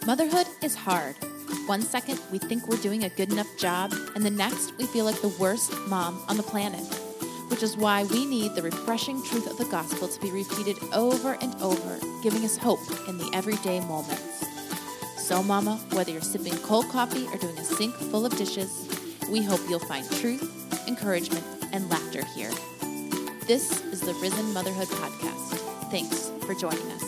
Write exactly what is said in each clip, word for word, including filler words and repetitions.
Motherhood is hard. One second, we think we're doing a good enough job, and the next, we feel like the worst mom on the planet. Which is why we need the refreshing truth of the gospel to be repeated over and over, giving us hope in the everyday moments. So, Mama, whether you're sipping cold coffee or doing a sink full of dishes, we hope you'll find truth, encouragement, and laughter here. This is the Risen Motherhood Podcast. Thanks for joining us.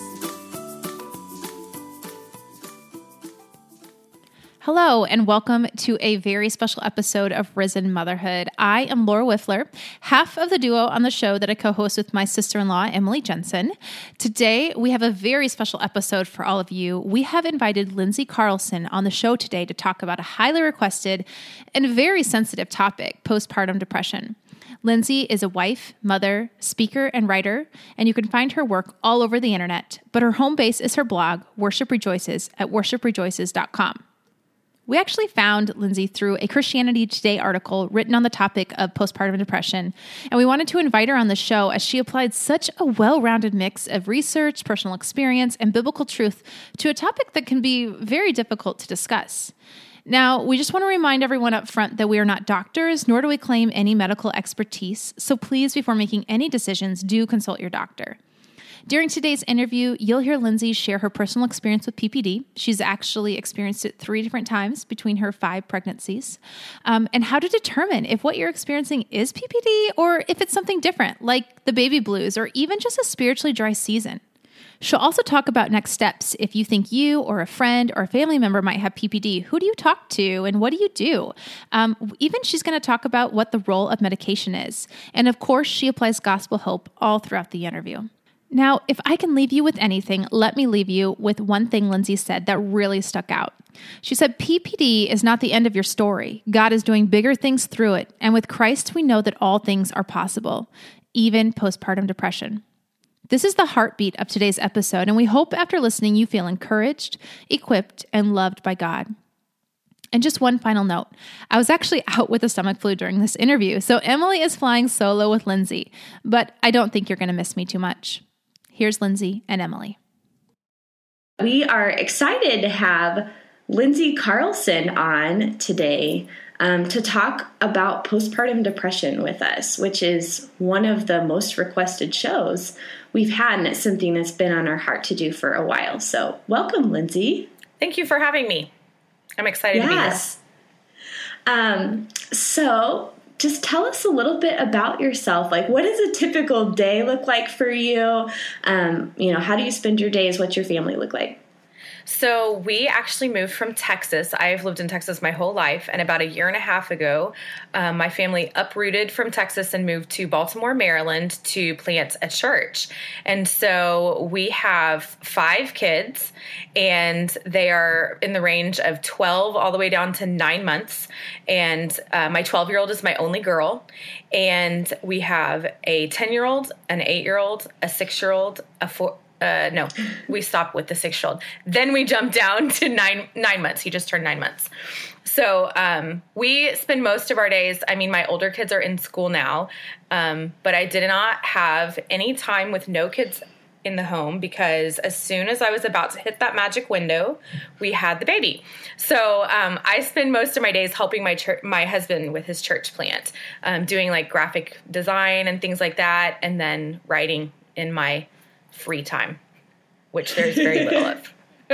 Hello, and welcome to a very special episode of Risen Motherhood. I am Laura Wiffler, half of the duo on the show that I co-host with my sister-in-law, Emily Jensen. Today, we have a very special episode for all of you. We have invited Lindsay Carlson on the show today to talk about a highly requested and very sensitive topic, postpartum depression. Lindsay is a wife, mother, speaker, and writer, and you can find her work all over the internet, but her home base is her blog, Worship Rejoices, at worship rejoices dot com. We actually found Lindsay through a Christianity Today article written on the topic of postpartum depression, and we wanted to invite her on the show as she applied such a well-rounded mix of research, personal experience, and biblical truth to a topic that can be very difficult to discuss. Now, we just want to remind everyone up front that we are not doctors, nor do we claim any medical expertise, so please, before making any decisions, do consult your doctor. During today's interview, you'll hear Lindsay share her personal experience with P P D. She's actually experienced it three different times between her five pregnancies, um, and how to determine if what you're experiencing is P P D or if it's something different, like the baby blues or even just a spiritually dry season. She'll also talk about next steps. If you think you or a friend or a family member might have P P D, who do you talk to and what do you do? Um, even she's going to talk about what the role of medication is. And of course, she applies gospel hope all throughout the interview. Now, if I can leave you with anything, let me leave you with one thing Lindsay said that really stuck out. She said, P P D is not the end of your story. God is doing bigger things through it. And with Christ, we know that all things are possible, even postpartum depression. This is the heartbeat of today's episode, and we hope after listening you feel encouraged, equipped, and loved by God. And just one final note. I was actually out with a stomach flu during this interview, so Emily is flying solo with Lindsay, but I don't think you're going to miss me too much. Here's Lindsay and Emily. We are excited to have Lindsay Carlson on today um, to talk about postpartum depression with us, which is one of the most requested shows we've had, and it's something that's been on our heart to do for a while. So welcome, Lindsay. Thank you for having me. I'm excited yes. to be here. Um, so just tell us a little bit about yourself. Like, what does a typical day look like for you? Um, you know, how do you spend your days? What's your family look like? So we actually moved from Texas. I've lived in Texas my whole life. And about a year and a half ago, um, my family uprooted from Texas and moved to Baltimore, Maryland to plant a church. And so we have five kids, and they are in the range of twelve all the way down to nine months. And uh, my twelve-year-old is my only girl. And we have a ten-year-old, an eight-year-old, a six-year-old, a four... Uh, no, we stopped with the six-year-old. Then we jumped down to nine nine months. He just turned nine months. So um, we spend most of our days, I mean, my older kids are in school now, um, but I did not have any time with no kids in the home because as soon as I was about to hit that magic window, we had the baby. So um, I spend most of my days helping my church, my husband with his church plant, um, doing like graphic design and things like that, and then writing in my free time, which there's very little of.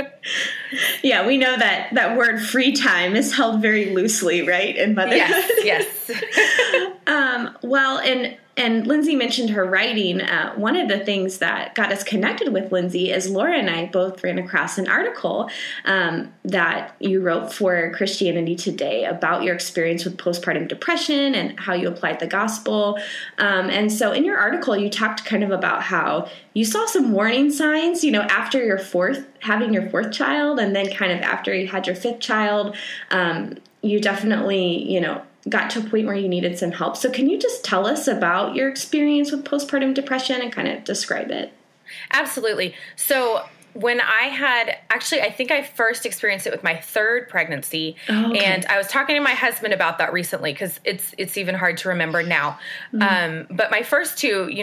Yeah, we know that that word free time is held very loosely, right? In motherhood. Yes, yes. um, well, and and Lindsay mentioned her writing. Uh, one of the things that got us connected with Lindsay is Laura and I both ran across an article um, that you wrote for Christianity Today about your experience with postpartum depression and how you applied the gospel. Um, and so in your article, you talked kind of about how you saw some warning signs, you know, after your fourth, having your fourth child, and then kind of after you had your fifth child, um, you definitely, you know, got to a point where you needed some help. So can you just tell us about your experience with postpartum depression and kind of describe it? Absolutely. So when I had, actually, I think I first experienced it with my third pregnancy. Oh, okay. And I was talking to my husband about that recently because it's it's even hard to remember now. Mm-hmm. Um, but my first two, you know,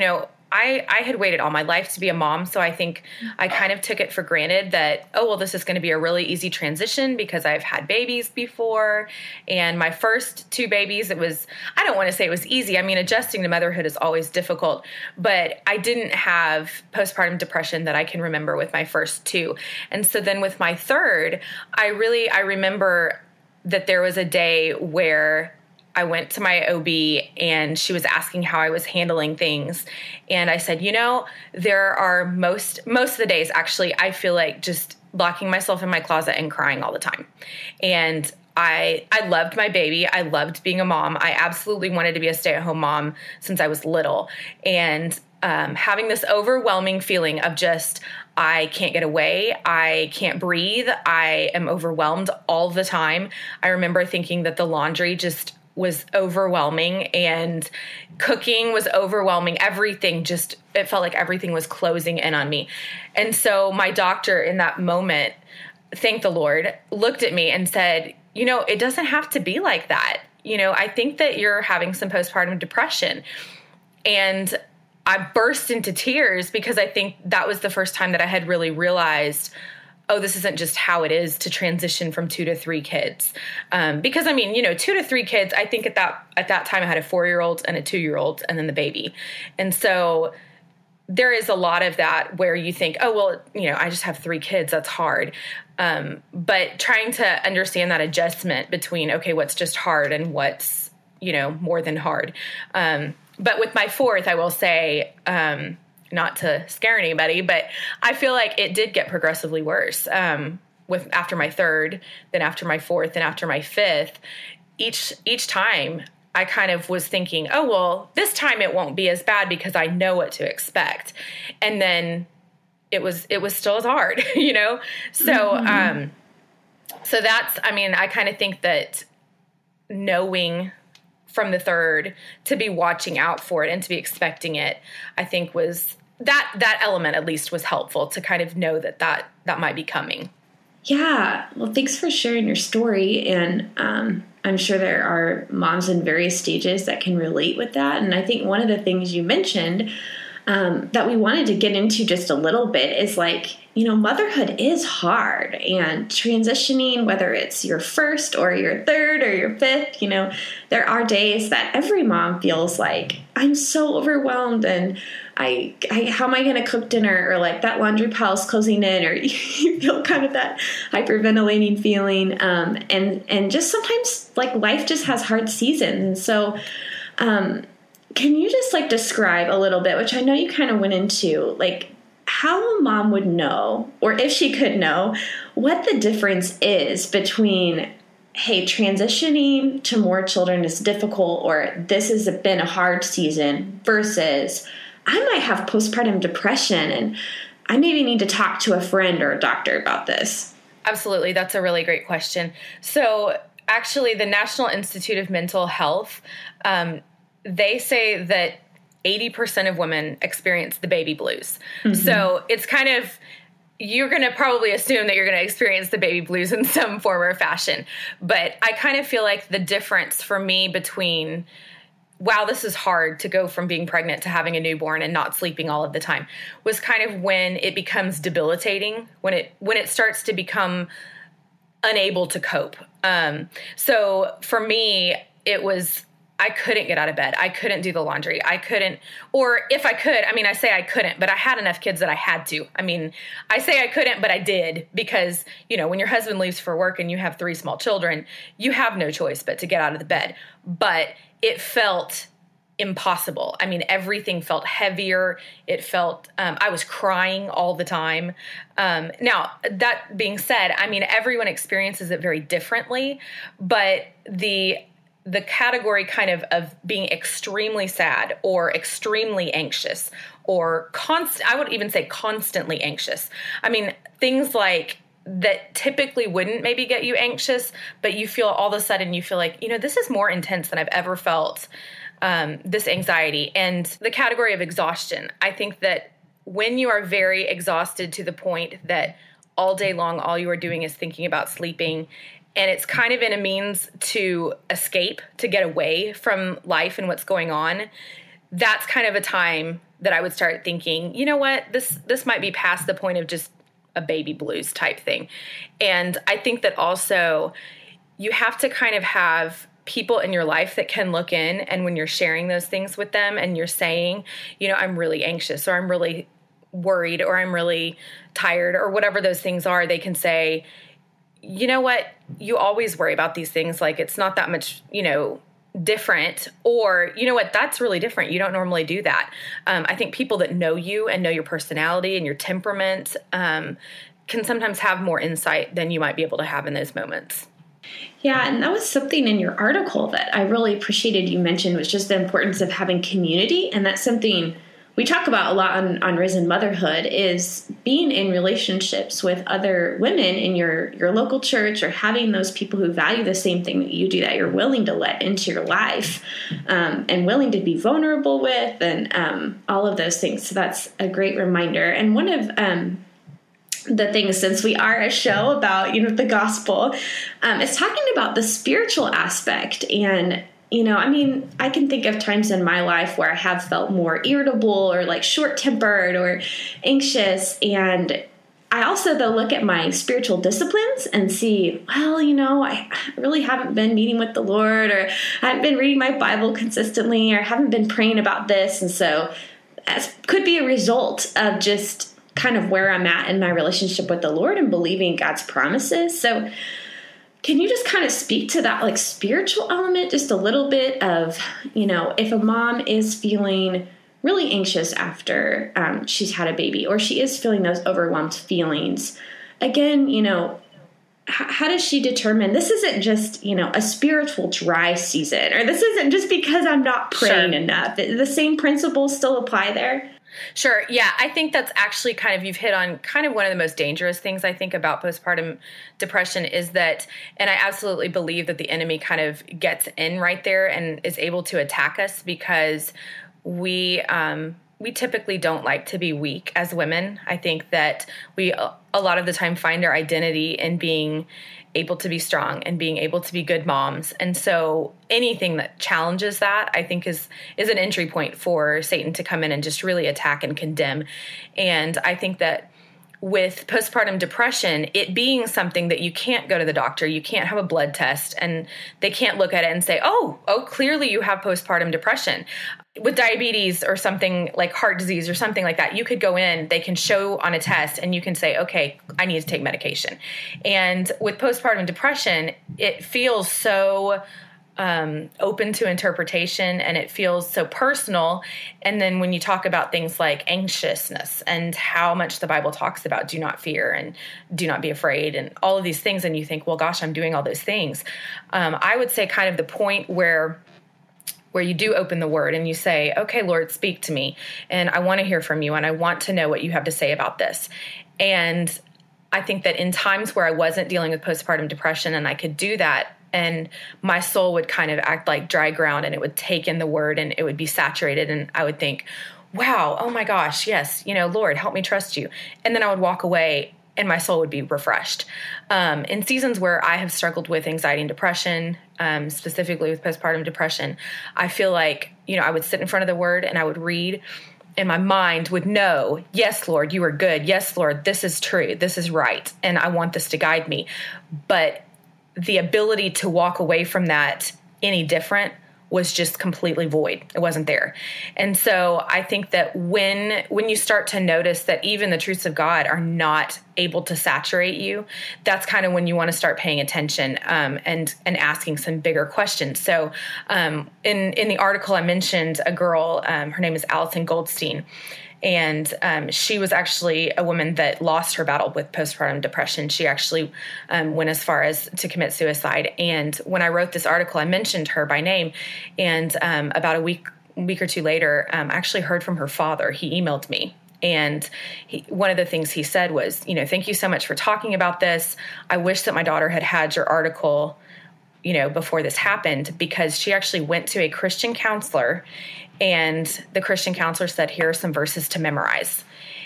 I, I had waited all my life to be a mom, so I think I kind of took it for granted that, oh, well, this is going to be a really easy transition because I've had babies before. And my first two babies, it was, I don't want to say it was easy. I mean, adjusting to motherhood is always difficult, but I didn't have postpartum depression that I can remember with my first two. And so then with my third, I really, I remember that there was a day where I went to my O B and she was asking how I was handling things. And I said, you know, there are most, most of the days, actually, I feel like just locking myself in my closet and crying all the time. And I, I loved my baby. I loved being a mom. I absolutely wanted to be a stay-at-home mom since I was little. And um, having this overwhelming feeling of just, I can't get away. I can't breathe. I am overwhelmed all the time. I remember thinking that the laundry just was overwhelming and cooking was overwhelming. Everything just, it felt like everything was closing in on me. And so my doctor in that moment, thank the Lord, looked at me and said, you know, it doesn't have to be like that. You know, I think that you're having some postpartum depression. And I burst into tears because I think that was the first time that I had really realized, oh, this isn't just how it is to transition from two to three kids. Um, because I mean, you know, two to three kids, I think at that, at that time I had a four-year-old and a two-year-old and then the baby. And so there is a lot of that where you think, oh, well, you know, I just have three kids. That's hard. Um, but trying to understand that adjustment between, okay, what's just hard and what's, you know, more than hard. Um, but with my fourth, I will say, um, not to scare anybody, but I feel like it did get progressively worse. Um, with after my third, then after my fourth, and after my fifth, each each time I kind of was thinking, oh, well, this time it won't be as bad because I know what to expect. And then it was it was still as hard, you know? So mm-hmm. um, so that's, I mean, I kind of think that knowing from the third to be watching out for it and to be expecting it, I think was that that element at least was helpful to kind of know that that, that might be coming. Yeah. Well, thanks for sharing your story. And um, I'm sure there are moms in various stages that can relate with that. And I think one of the things you mentioned um, that we wanted to get into just a little bit is like, you know, motherhood is hard, and transitioning, whether it's your first or your third or your fifth, you know, there are days that every mom feels like, I'm so overwhelmed and I, I how am I going to cook dinner, or like that laundry pile's closing in, or you feel kind of that hyperventilating feeling. Um, and, and just sometimes like life just has hard seasons. And so, um, can you just like describe a little bit, which I know you kind of went into, like how a mom would know, or if she could know, what the difference is between, hey, transitioning to more children is difficult, or this has been a hard season, versus I might have postpartum depression and I maybe need to talk to a friend or a doctor about this? Absolutely. That's a really great question. So actually, the National Institute of Mental Health, um, they say that eighty percent of women experience the baby blues. Mm-hmm. So it's kind of, you're going to probably assume that you're going to experience the baby blues in some form or fashion. But I kind of feel like the difference for me between, wow, this is hard to go from being pregnant to having a newborn and not sleeping all of the time, was kind of when it becomes debilitating, when it when it starts to become unable to cope. Um, so for me, it was, I couldn't get out of bed. I couldn't do the laundry. I couldn't, or if I could, I mean, I say I couldn't, but I had enough kids that I had to. I mean, I say I couldn't, but I did, because, you know, when your husband leaves for work and you have three small children, you have no choice but to get out of the bed. But it felt impossible. I mean, everything felt heavier. It felt, um, I was crying all the time. Um, now, that being said, I mean, everyone experiences it very differently, but the the category kind of of being extremely sad or extremely anxious or constant, I would even say constantly anxious. I mean, things like that typically wouldn't maybe get you anxious, but you feel all of a sudden you feel like, you know, this is more intense than I've ever felt, um, this anxiety. And the category of exhaustion, I think that when you are very exhausted to the point that all day long, all you are doing is thinking about sleeping, and it's kind of in a means to escape, to get away from life and what's going on, that's kind of a time that I would start thinking, you know what, this this might be past the point of just a baby blues type thing. And I think that also you have to kind of have people in your life that can look in, and when you're sharing those things with them and you're saying, you know, I'm really anxious, or I'm really worried, or I'm really tired, or whatever those things are, they can say, you know what, you always worry about these things. Like, it's not that much, you know, different, or, you know what, that's really different. You don't normally do that. Um, I think people that know you and know your personality and your temperament um, can sometimes have more insight than you might be able to have in those moments. Yeah, and that was something in your article that I really appreciated you mentioned, was just the importance of having community. And that's something we talk about a lot on, on Risen Motherhood, is being in relationships with other women in your, your local church, or having those people who value the same thing that you do, that you're willing to let into your life um, and willing to be vulnerable with, and um, all of those things. So that's a great reminder. And one of um, the things, since we are a show about, you know, the gospel, um, is talking about the spiritual aspect. And you know, I mean, I can think of times in my life where I have felt more irritable, or like short-tempered, or anxious. And I also, though, look at my spiritual disciplines and see, well, you know, I really haven't been meeting with the Lord, or I haven't been reading my Bible consistently, or haven't been praying about this. And so that could be a result of just kind of where I'm at in my relationship with the Lord and believing God's promises. So can you just kind of speak to that, like, spiritual element just a little bit of, you know, if a mom is feeling really anxious after um, she's had a baby, or she is feeling those overwhelmed feelings, again, you know, h- how does she determine this isn't just, you know, a spiritual dry season, or this isn't just because I'm not praying Sure. enough? The same principles still apply there? Sure. Yeah. I think that's actually kind of, you've hit on kind of one of the most dangerous things I think about postpartum depression is that, and I absolutely believe that the enemy kind of gets in right there and is able to attack us, because we, um, we typically don't like to be weak as women. I think that we a lot of the time find our identity in being able to be strong and being able to be good moms. And so anything that challenges that, I think, is is an entry point for Satan to come in and just really attack and condemn. And I think that with postpartum depression, it being something that you can't go to the doctor, you can't have a blood test, and they can't look at it and say, oh, oh, clearly you have postpartum depression. With diabetes or something like heart disease or something like that, you could go in, they can show on a test, and you can say, okay, I need to take medication. And with postpartum depression, it feels so um, open to interpretation, and it feels so personal. And then when you talk about things like anxiousness and how much the Bible talks about do not fear and do not be afraid and all of these things, and you think, well, gosh, I'm doing all those things. Um, I would say kind of the point where where you do open the word and you say, okay, Lord, speak to me, and I want to hear from you, and I want to know what you have to say about this. And I think that in times where I wasn't dealing with postpartum depression and I could do that, and my soul would kind of act like dry ground, and it would take in the word, and it would be saturated, and I would think, wow, oh my gosh, yes, you know, Lord, help me trust you. And then I would walk away and my soul would be refreshed. Um, in seasons where I have struggled with anxiety and depression, um, specifically with postpartum depression, I feel like, you know, I would sit in front of the word and I would read, and my mind would know, yes, Lord, you are good. Yes, Lord, this is true. This is right. And I want this to guide me. But the ability to walk away from that any different was just completely void. It wasn't there. And so I think that when when you start to notice that even the truths of God are not able to saturate you, that's kind of when you want to start paying attention um, and and asking some bigger questions. So um, in, in the article, I mentioned a girl, um, her name is Allison Goldstein. And um, she was actually a woman that lost her battle with postpartum depression. She actually um, went as far as to commit suicide. And when I wrote this article, I mentioned her by name. And um, about a week, week or two later, um, I actually heard from her father. He emailed me. And he, one of the things he said was, you know, thank you so much for talking about this. I wish that my daughter had had your article, you know, before this happened, because she actually went to a Christian counselor, and the Christian counselor said, here are some verses to memorize.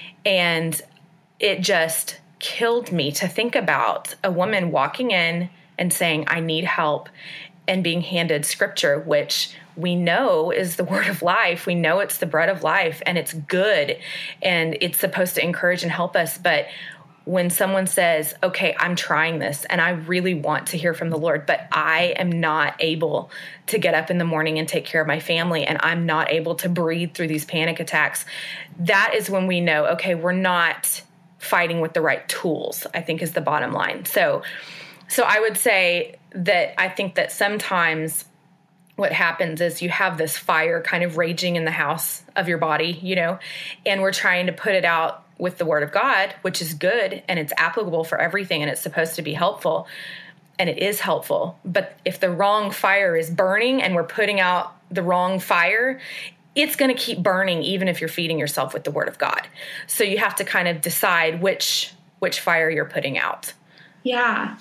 And it just killed me to think about a woman walking in and saying, I need help, and being handed scripture, which we know is the word of life. We know it's the bread of life, and it's good, and it's supposed to encourage and help us. But when someone says, okay, I'm trying this and I really want to hear from the Lord, but I am not able to get up in the morning and take care of my family, and I'm not able to breathe through these panic attacks, that is when we know, okay, we're not fighting with the right tools, I think is the bottom line. So, so I would say that I think that sometimes what happens is you have this fire kind of raging in the house of your body, you know, and we're trying to put it out with the word of God, which is good and it's applicable for everything and it's supposed to be helpful, and it is helpful. But if the wrong fire is burning and we're putting out the wrong fire, it's going to keep burning even if you're feeding yourself with the word of God. So you have to kind of decide which which fire you're putting out. Yeah.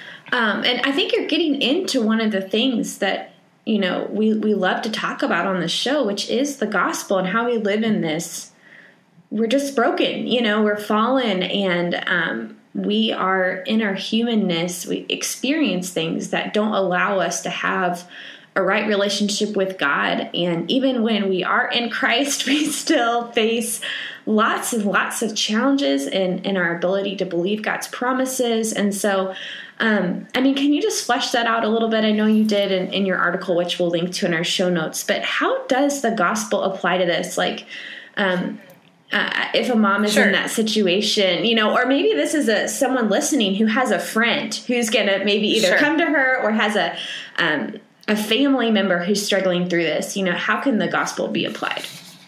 Um, and I think you're getting into one of the things that, you know, we, we love to talk about on the show, which is the gospel and how we live in this. We're just broken, you know, we're fallen, and um, we are in our humanness. We experience things that don't allow us to have a right relationship with God. And even when we are in Christ, we still face lots and lots of challenges in, in our ability to believe God's promises. And so, um, I mean, can you just flesh that out a little bit? I know you did in, in your article, which we'll link to in our show notes, but how does the gospel apply to this? Like, um, Uh, if a mom is Sure. in that situation, you know, or maybe this is a someone listening who has a friend who's going to maybe either Sure. come to her or has a um, a family member who's struggling through this, you know, how can the gospel be applied?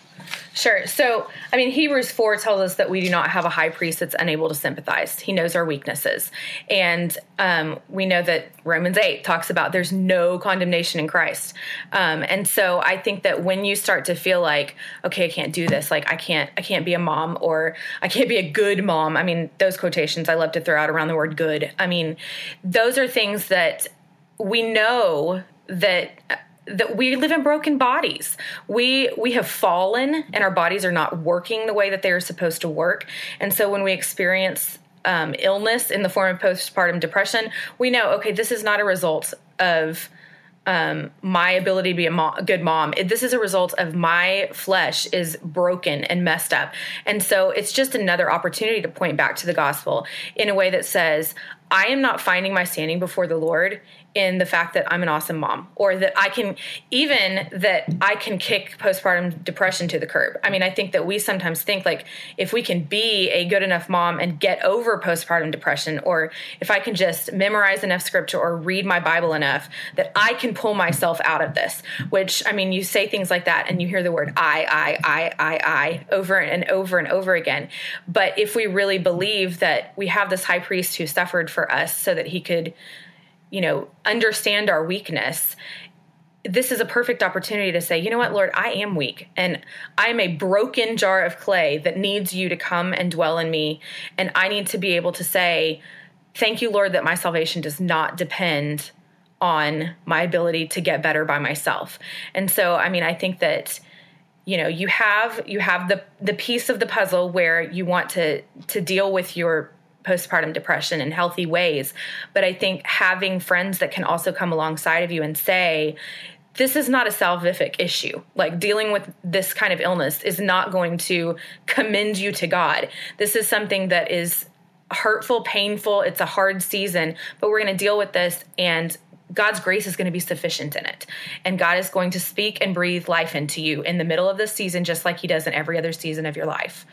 Sure. So, I mean, Hebrews four tells us that we do not have a high priest that's unable to sympathize. He knows our weaknesses. And um, we know that Romans eight talks about there's no condemnation in Christ. Um, and so I think that when you start to feel like, okay, I can't do this, like I can't, I can't be a mom, or I can't be a good mom. I mean, those quotations I love to throw out around the word good. I mean, those are things that we know that that we live in broken bodies. We we have fallen, and our bodies are not working the way that they are supposed to work. And so when we experience um, illness in the form of postpartum depression, we know, okay, this is not a result of um, my ability to be a, mo- a good mom. It, this is a result of my flesh is broken and messed up. And so it's just another opportunity to point back to the gospel in a way that says, I am not finding my standing before the Lord in the fact that I'm an awesome mom, or that I can, even that I can kick postpartum depression to the curb. I mean, I think that we sometimes think like if we can be a good enough mom and get over postpartum depression, or if I can just memorize enough scripture or read my Bible enough, that I can pull myself out of this, which, I mean, you say things like that and you hear the word I, I, I, I, I over and over and over again. But if we really believe that we have this high priest who suffered for us so that he could, you know, understand our weakness, this is a perfect opportunity to say, you know what, Lord, I am weak, and I am a broken jar of clay that needs you to come and dwell in me. And I need to be able to say, thank you, Lord, that my salvation does not depend on my ability to get better by myself. And so, I mean, I think that, you know, you have, you have the, the piece of the puzzle where you want to, to deal with your postpartum depression in healthy ways. But I think having friends that can also come alongside of you and say, this is not a salvific issue. Like, dealing with this kind of illness is not going to commend you to God. This is something that is hurtful, painful. It's a hard season, but we're going to deal with this, and God's grace is going to be sufficient in it. And God is going to speak and breathe life into you in the middle of this season, just like he does in every other season of your life.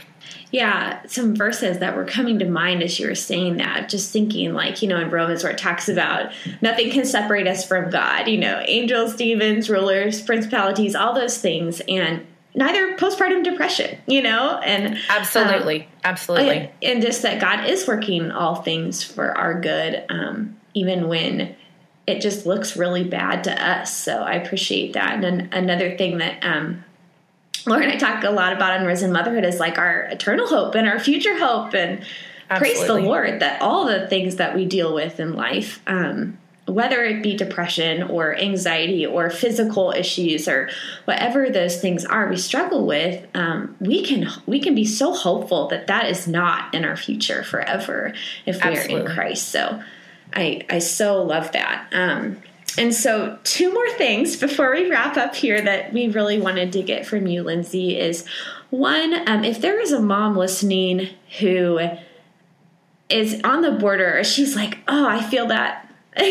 Yeah, some verses that were coming to mind as you were saying that, just thinking like, you know, in Romans where it talks about nothing can separate us from God, you know, angels, demons, rulers, principalities, all those things, and neither postpartum depression, you know, and absolutely, um, absolutely. And, and just that God is working all things for our good, um, even when it just looks really bad to us. So I appreciate that. And then another thing that, um, Laura and I talk a lot about in Risen Motherhood is like our eternal hope and our future hope, and absolutely. Praise the Lord that all the things that we deal with in life, um, whether it be depression or anxiety or physical issues or whatever those things are we struggle with, um, we can we can be so hopeful that that is not in our future forever if we absolutely. Are in Christ. So I I so love that. Um, and so two more things before we wrap up here that we really wanted to get from you, Lindsay, is one, um, if there is a mom listening who is on the border, or she's like, oh, I feel that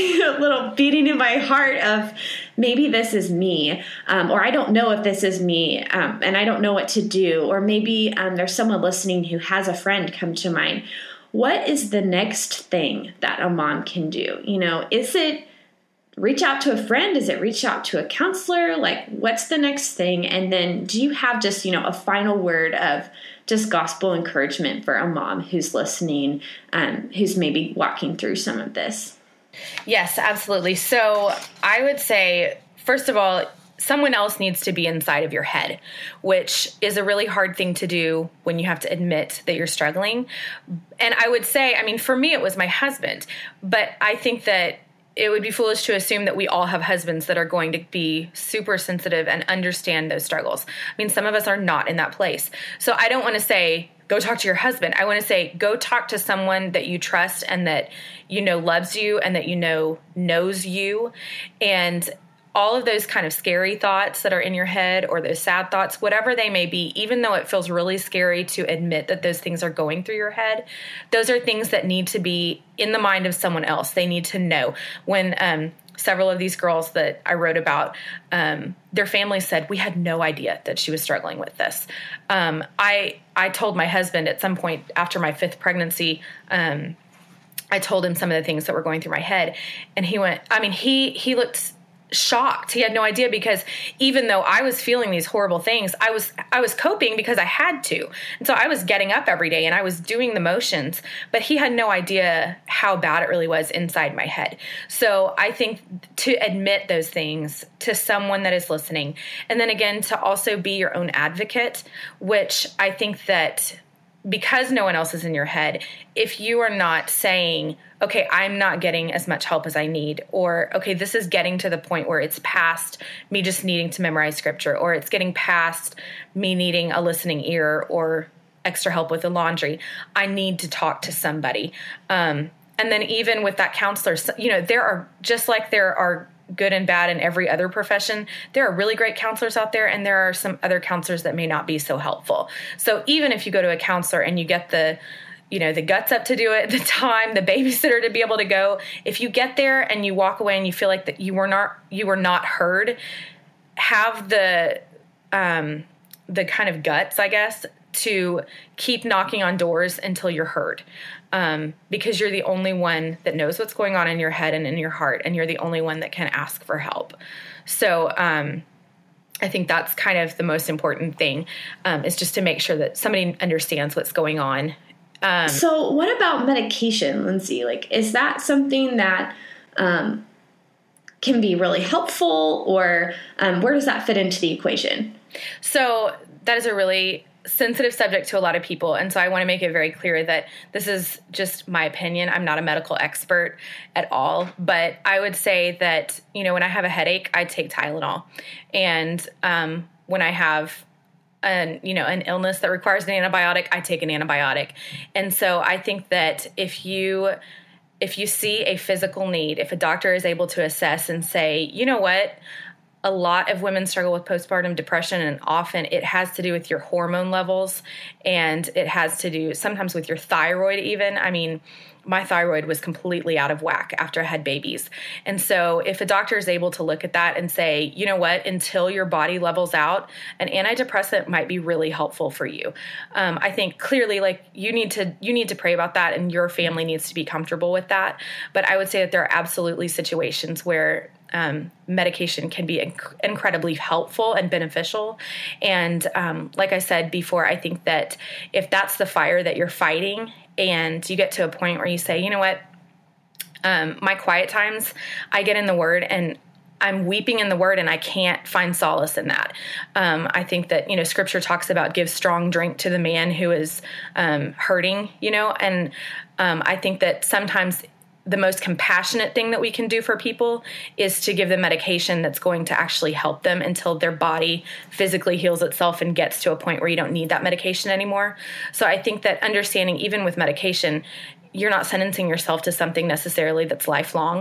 a little beating in my heart of maybe this is me, um, or I don't know if this is me, um, and I don't know what to do, or maybe um, there's someone listening who has a friend come to mind. What is the next thing that a mom can do? You know, is it reach out to a friend? Is it reach out to a counselor? Like, what's the next thing? And then do you have just, you know, a final word of just gospel encouragement for a mom who's listening, um, who's maybe walking through some of this? Yes, absolutely. So I would say, first of all, someone else needs to be inside of your head, which is a really hard thing to do when you have to admit that you're struggling. And I would say, I mean, for me, it was my husband, but I think that it would be foolish to assume that we all have husbands that are going to be super sensitive and understand those struggles. I mean, some of us are not in that place. So I don't want to say, go talk to your husband. I want to say, go talk to someone that you trust and that you know loves you and that you know knows you. And all of those kind of scary thoughts that are in your head, or those sad thoughts, whatever they may be, even though it feels really scary to admit that those things are going through your head, those are things that need to be in the mind of someone else. They need to know. When um, several of these girls that I wrote about, um, their family said, we had no idea that she was struggling with this. Um, I I told my husband at some point after my fifth pregnancy, um, I told him some of the things that were going through my head, and he went, I mean, he he looked shocked. He had no idea, because even though I was feeling these horrible things, I was I was coping because I had to. And so I was getting up every day and I was doing the motions, but he had no idea how bad it really was inside my head. So I think to admit those things to someone that is listening, and then again, to also be your own advocate, which I think that because no one else is in your head, if you are not saying, okay, I'm not getting as much help as I need, or, okay, this is getting to the point where it's past me just needing to memorize scripture, or it's getting past me needing a listening ear or extra help with the laundry, I need to talk to somebody. Um, and then even with that counselor, you know, there are, just like there are good and bad in every other profession, there are really great counselors out there, and there are some other counselors that may not be so helpful. So even if you go to a counselor and you get the, you know, the guts up to do it, the time, the babysitter to be able to go, if you get there and you walk away and you feel like that you were not, you were not heard, have the, um, the kind of guts, I guess, to keep knocking on doors until you're heard. Um, because you're the only one that knows what's going on in your head and in your heart, and you're the only one that can ask for help. So um, I think that's kind of the most important thing, um, is just to make sure that somebody understands what's going on. Um, so what about medication, Lindsay? Like, is that something that um, can be really helpful, or um, where does that fit into the equation? So that is a really sensitive subject to a lot of people. And so I want to make it very clear that this is just my opinion. I'm not a medical expert at all, but I would say that, you know, when I have a headache, I take Tylenol. And um, when I have an, you know, an illness that requires an antibiotic, I take an antibiotic. And so I think that if you, if you see a physical need, if a doctor is able to assess and say, you know what, a lot of women struggle with postpartum depression, and often it has to do with your hormone levels, and it has to do sometimes with your thyroid even. I mean, my thyroid was completely out of whack after I had babies. And so if a doctor is able to look at that and say, you know what, until your body levels out, an antidepressant might be really helpful for you. Um, I think clearly, like, you need to, you need to pray about that, and your family needs to be comfortable with that. But I would say that there are absolutely situations where Um, medication can be inc- incredibly helpful and beneficial. And um, like I said before, I think that if that's the fire that you're fighting, and you get to a point where you say, you know what, um, my quiet times, I get in the Word and I'm weeping in the Word, and I can't find solace in that. Um, I think that, you know, Scripture talks about give strong drink to the man who is um, hurting, you know, and um, I think that sometimes the most compassionate thing that we can do for people is to give them medication that's going to actually help them until their body physically heals itself and gets to a point where you don't need that medication anymore. So I think that understanding, even with medication, you're not sentencing yourself to something necessarily that's lifelong.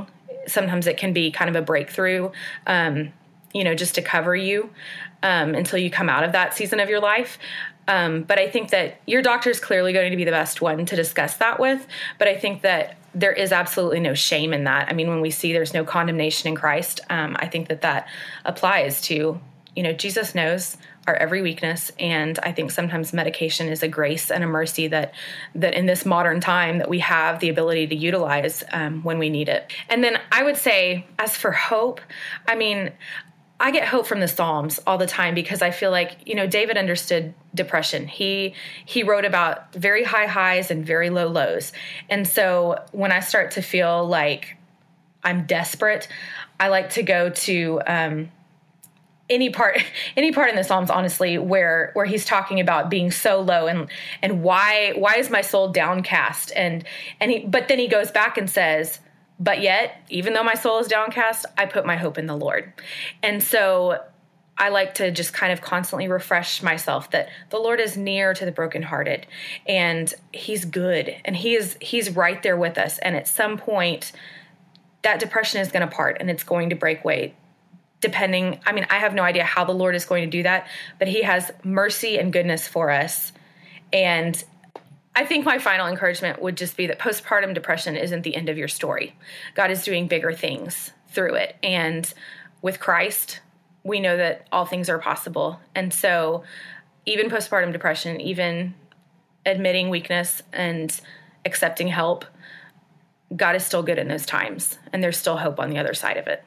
sometimes it can be kind of a breakthrough, um, you know, just to cover you um, until you come out of that season of your life. Um, but I think that your doctor is clearly going to be the best one to discuss that with. But I think that there is absolutely no shame in that. I mean, when we see there's no condemnation in Christ, um, I think that that applies to, you know, Jesus knows our every weakness. And I think sometimes medication is a grace and a mercy that that in this modern time that we have the ability to utilize um, when we need it. And then I would say, as for hope, I mean, I get hope from the Psalms all the time because I feel like, you know, David understood depression. He he wrote about very high highs and very low lows. And so when I start to feel like I'm desperate, I like to go to um, any part any part in the Psalms, honestly, where where he's talking about being so low and and why why is my soul downcast? And and he but then he goes back and says, but yet, even though my soul is downcast, I put my hope in the Lord. And so I like to just kind of constantly refresh myself that the Lord is near to the brokenhearted and he's good and he is he's right there with us. And at some point, that depression is going to part and it's going to break away. Depending, I mean, I have no idea how the Lord is going to do that, but he has mercy and goodness for us. And I think my final encouragement would just be that postpartum depression isn't the end of your story. God is doing bigger things through it. And with Christ, we know that all things are possible. And so even postpartum depression, even admitting weakness and accepting help, God is still good in those times. And there's still hope on the other side of it.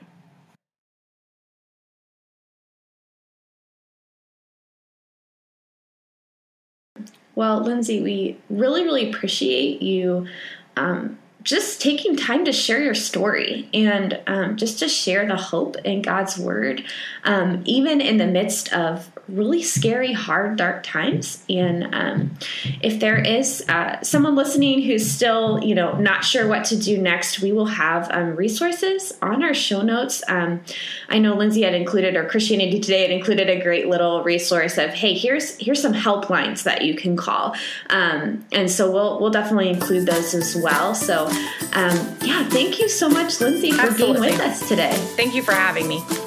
Well, Lindsay, we really, really appreciate you um, just taking time to share your story and um, just to share the hope in God's word, um, even in the midst of really scary, hard, dark times. And um, if there is uh, someone listening who's still, you know, not sure what to do next, we will have um, resources on our show notes. Um, I know Lindsay had included, or Christianity Today had included a great little resource of, hey, here's here's some helplines that you can call. Um, and so we'll we'll definitely include those as well. So um, yeah, thank you so much, Lindsay, for Absolutely. being with us today. Thank you for having me.